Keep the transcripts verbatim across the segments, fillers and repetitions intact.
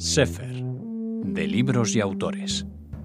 Sefer, de libros y autores.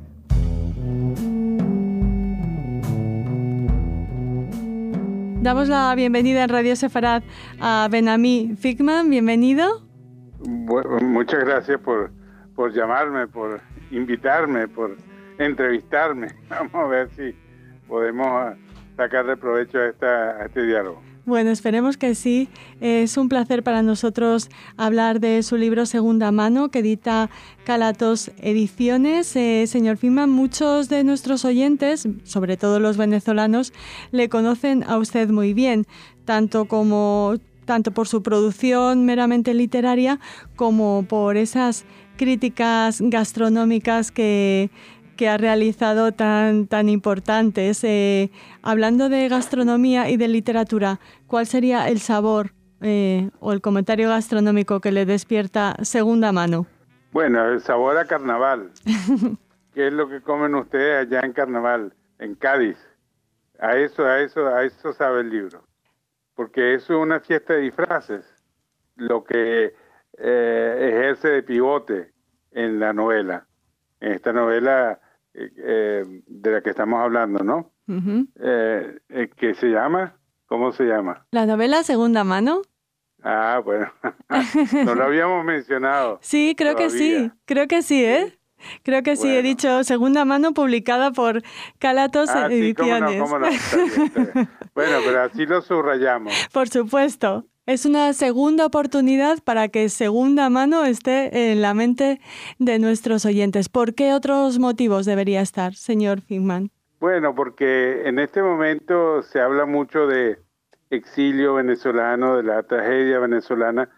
Damos la bienvenida en Radio Sefarad a Ben-Ami Figman. Bienvenido. Bueno, muchas gracias por, por llamarme, por invitarme, por entrevistarme. Vamos a ver si podemos sacarle provecho a, esta, a este diálogo. Bueno, esperemos que sí. Es un placer para nosotros hablar de su libro Segunda Mano, que edita Calatos Ediciones. Eh, señor Figman, muchos de nuestros oyentes, sobre todo los venezolanos, le conocen a usted muy bien, tanto como tanto por su producción meramente literaria como por esas críticas gastronómicas que que ha realizado tan, tan importantes. Eh, hablando de gastronomía y de literatura, ¿cuál sería el sabor eh, o el comentario gastronómico que le despierta Segunda Mano? Bueno, el sabor a carnaval. ¿Qué es lo que comen ustedes allá en carnaval, en Cádiz? A eso, a eso, a eso sabe el libro. Porque eso es una fiesta de disfraces, lo que eh, ejerce de pivote en la novela. En esta novela eh, de la que estamos hablando, ¿no? Uh-huh. Eh, eh, ¿Qué se llama? ¿Cómo se llama? ¿La novela Segunda Mano? Ah, bueno, no lo habíamos mencionado. Sí, creo todavía. que sí, creo que sí, ¿eh? ¿Sí? Creo que bueno. sí, he dicho Segunda Mano, publicada por Calatos ah, Ediciones. Sí, cómo no, cómo no. Está bien, está bien. Bueno, pero así lo subrayamos. Por supuesto. Es una segunda oportunidad para que Segunda Mano esté en la mente de nuestros oyentes. ¿Por qué otros motivos debería estar, señor Figman? Bueno, porque en este momento se habla mucho de exilio venezolano, de la tragedia venezolana,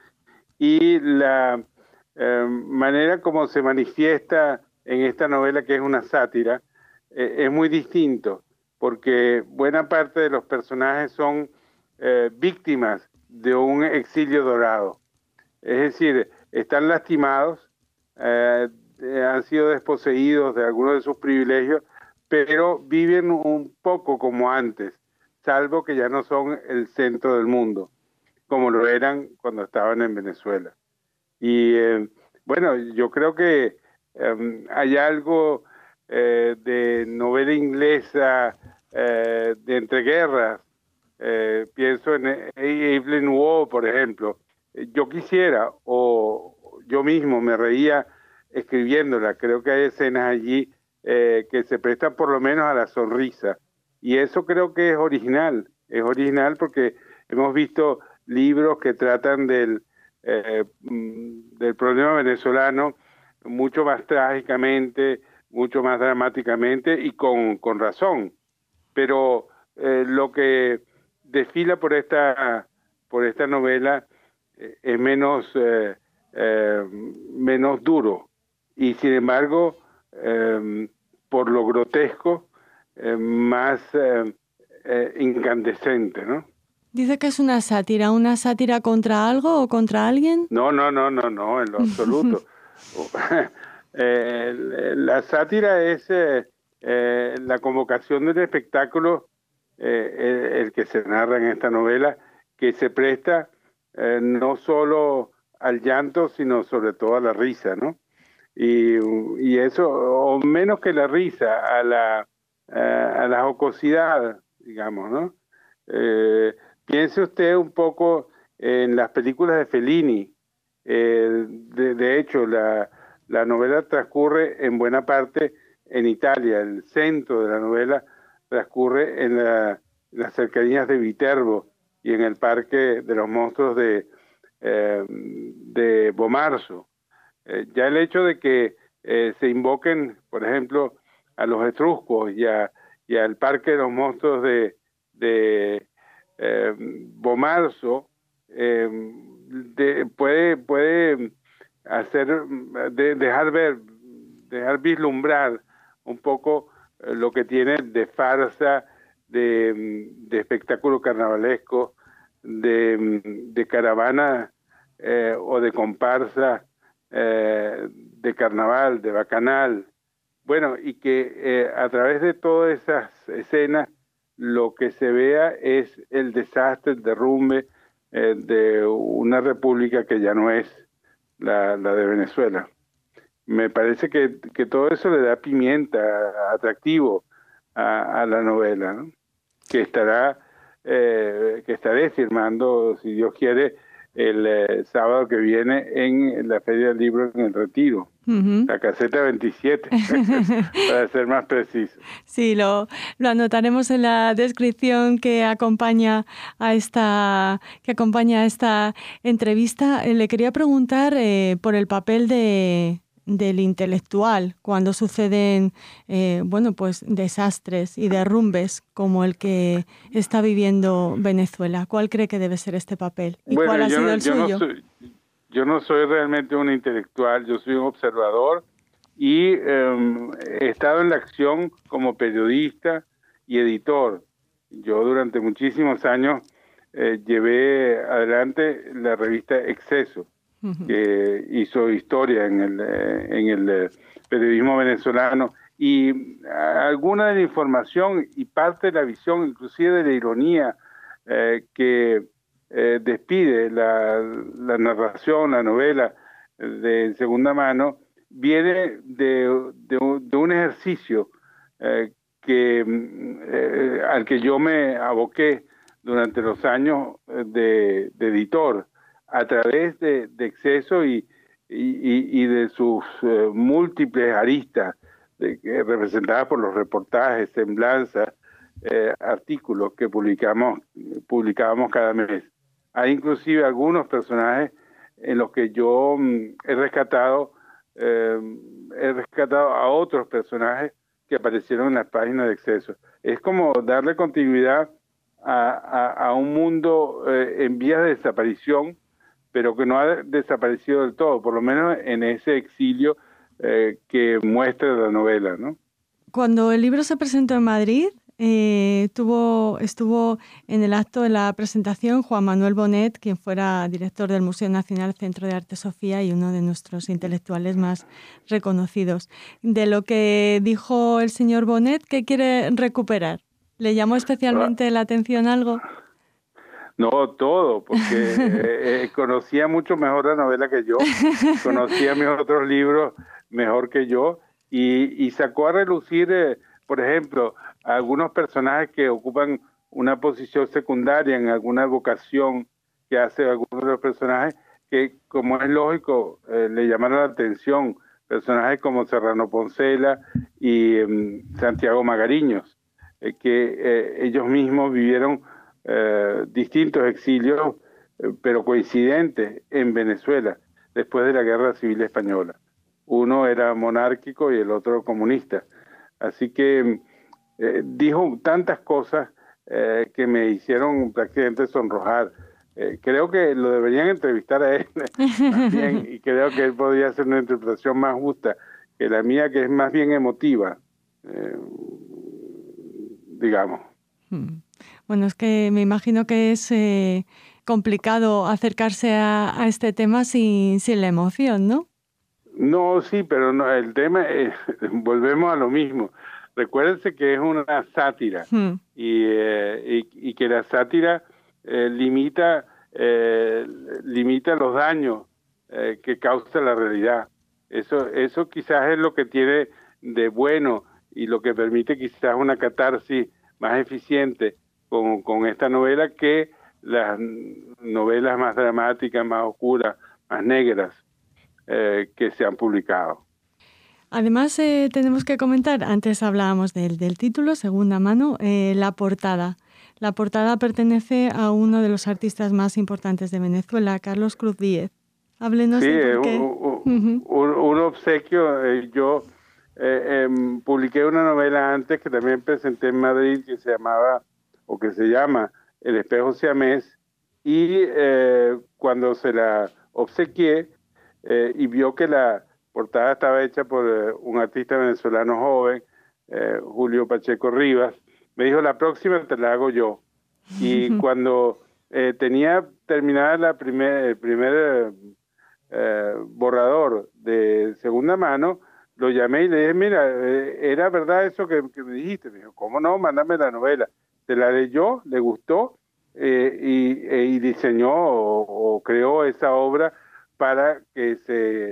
y la eh, manera como se manifiesta en esta novela, que es una sátira, eh, es muy distinto, porque buena parte de los personajes son eh, víctimas de un exilio dorado. Es decir, están lastimados, eh, han sido desposeídos de algunos de sus privilegios, pero viven un poco como antes, salvo que ya no son el centro del mundo, como lo eran cuando estaban en Venezuela. Y eh, bueno, yo creo que eh, hay algo eh, de novela inglesa eh, de entreguerras. Eh, pienso en Evelyn Waugh, por ejemplo. Yo quisiera, o yo mismo me reía escribiéndola. Creo que hay escenas allí eh, que se prestan por lo menos a la sonrisa. Y eso creo que es original. Es original porque hemos visto libros que tratan del, eh, del problema venezolano mucho más trágicamente, mucho más dramáticamente y con, con razón. Pero eh, lo que desfila por esta por esta novela eh, es menos eh, eh, menos duro y sin embargo eh, por lo grotesco eh, más eh, eh, incandescente, ¿no? Dice que es una sátira, ¿una sátira contra algo o contra alguien? No, no, no, no, no, en lo absoluto. eh, la sátira es eh, eh, la convocación del espectáculo. Eh, el, el que se narra en esta novela, que se presta eh, no solo al llanto, sino sobre todo a la risa, ¿no? Y, y eso, o menos que la risa, a la, a, a la jocosidad, digamos, ¿no? Eh, piense usted un poco en las películas de Fellini. Eh, de, de hecho, la, la novela transcurre en buena parte en Italia, el centro de la novela transcurre en la, las cercanías de Viterbo y en el Parque de los Monstruos de, eh, de Bomarzo. Eh, ya el hecho de que eh, se invoquen, por ejemplo, a los etruscos y, a, y al Parque de los Monstruos de, de eh, Bomarzo eh, de, puede, puede hacer, de, dejar ver, dejar vislumbrar un poco lo que tiene de farsa, de, de espectáculo carnavalesco, de, de caravana eh, o de comparsa, eh, de carnaval, de bacanal. Bueno, y que eh, a través de todas esas escenas lo que se vea es el desastre, el derrumbe eh, de una república que ya no es la, la de Venezuela. me parece que, que todo eso le da pimienta, atractivo a, a la novela, ¿no? Que estará, eh, que estaré firmando, si Dios quiere, el eh, sábado que viene en la Feria del Libro en El Retiro. Uh-huh. La caseta veintisiete, para ser más preciso. Sí, lo, lo anotaremos en la descripción que acompaña a esta, que acompaña a esta entrevista. Eh, le quería preguntar eh, por el papel de, del intelectual cuando suceden eh, bueno, pues desastres y derrumbes como el que está viviendo Venezuela. ¿Cuál cree que debe ser este papel? ¿Y bueno, cuál ha sido no, el yo suyo? No soy... Yo no soy realmente un intelectual, yo soy un observador y eh, he estado en la acción como periodista y editor. Yo durante muchísimos años eh, llevé adelante la revista Exceso, uh-huh. que hizo historia en el, en el periodismo venezolano, y alguna de la información y parte de la visión, inclusive de la ironía eh, que Eh, despide la, la narración, la novela de segunda mano, viene de, de, de un ejercicio eh, que, eh, al que yo me aboqué durante los años de, de editor, a través de, de Exceso y, y, y de sus eh, múltiples aristas, de, eh, representadas por los reportajes, semblanzas, eh, artículos que publicamos, publicábamos cada mes. Hay inclusive algunos personajes en los que yo mm, he rescatado eh, he rescatado a otros personajes que aparecieron en las páginas de Exceso. Es como darle continuidad a, a, a un mundo eh, en vías de desaparición, pero que no ha desaparecido del todo, por lo menos en ese exilio eh, que muestra la novela, ¿no? Cuando el libro se presentó en Madrid, Eh, tuvo, estuvo en el acto de la presentación Juan Manuel Bonet, quien fuera director del Museo Nacional Centro de Arte Sofía y uno de nuestros intelectuales más reconocidos. De lo que dijo el señor Bonet, ¿qué quiere recuperar? ¿Le llamó especialmente la atención algo? No, todo, porque eh, conocía mucho mejor la novela que yo, conocía mis otros libros mejor que yo, y, y sacó a relucir, eh, por ejemplo, algunos personajes que ocupan una posición secundaria en alguna vocación que hace algunos de los personajes, que como es lógico, eh, le llamaron la atención, personajes como Serrano Poncela y eh, Santiago Magariños, eh, que eh, ellos mismos vivieron eh, distintos exilios, eh, pero coincidentes en Venezuela, después de la Guerra Civil Española. Uno era monárquico y el otro comunista. Así que Eh, dijo tantas cosas eh, que me hicieron prácticamente sonrojar. Eh, creo que lo deberían entrevistar a él más bien, y creo que él podría hacer una interpretación más justa que la mía, que es más bien emotiva, eh, digamos. Bueno, es que me imagino que es eh, complicado acercarse a, a este tema sin, sin la emoción, ¿no? No, sí, pero no, el tema es, volvemos a lo mismo. Recuérdense que es una sátira hmm. y, eh, y, y que la sátira eh, limita, eh, limita los daños eh, que causa la realidad. Eso, eso quizás es lo que tiene de bueno y lo que permite quizás una catarsis más eficiente con, con esta novela que las novelas más dramáticas, más oscuras, más negras eh, que se han publicado. Además, eh, tenemos que comentar, antes hablábamos del, del título, segunda mano, eh, la portada. La portada pertenece a uno de los artistas más importantes de Venezuela, Carlos Cruz Díez. Háblenos sí, de por qué. Un, un, uh-huh. un, un obsequio. Eh, yo eh, eh, publiqué una novela antes que también presenté en Madrid que se llamaba, o que se llama, El espejo siamés, y eh, cuando se la obsequié eh, y vio que la portada estaba hecha por eh, un artista venezolano joven, eh, Julio Pacheco Rivas, me dijo, la próxima te la hago yo. Y cuando eh, tenía terminada la primer, el primer eh, borrador de segunda mano, lo llamé y le dije, mira, eh, ¿era verdad eso que, que me dijiste? Me dijo, ¿cómo no? Mándame la novela. Se la leyó, le gustó eh, y, eh, y diseñó o, o creó esa obra para que se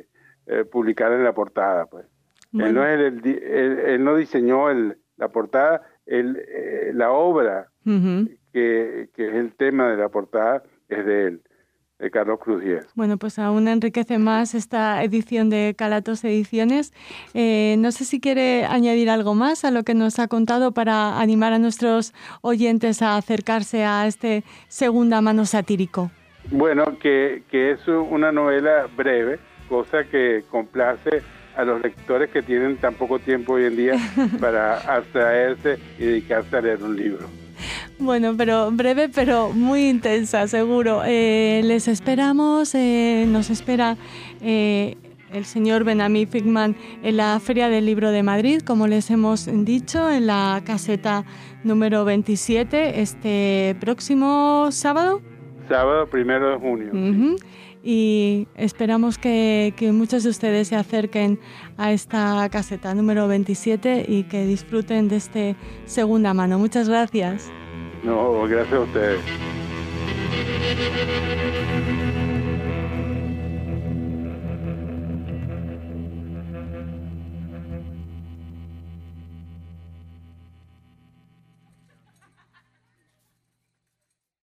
eh, publicar en la portada, pues. Bueno. Él no es el, él, él no diseñó el, la portada, él, eh, la obra uh-huh. que, que es el tema de la portada es de él, de Carlos Cruz Diez. Bueno, pues aún enriquece más esta edición de Calatos Ediciones. Eh, no sé si quiere añadir algo más a lo que nos ha contado para animar a nuestros oyentes a acercarse a este segunda mano satírico. Bueno, que, que es una novela breve, cosa que complace a los lectores que tienen tan poco tiempo hoy en día para abstraerse y dedicarse a leer un libro. Bueno, pero breve, pero muy intensa, seguro. Eh, les esperamos, eh, nos espera eh, el señor Ben-Ami Figman en la Feria del Libro de Madrid, como les hemos dicho, en la caseta número veintisiete, este próximo sábado. Sábado, primero de junio. Uh-huh. Y esperamos que, que muchos de ustedes se acerquen a esta caseta número veintisiete y que disfruten de este segunda mano. Muchas gracias. No, gracias a ustedes.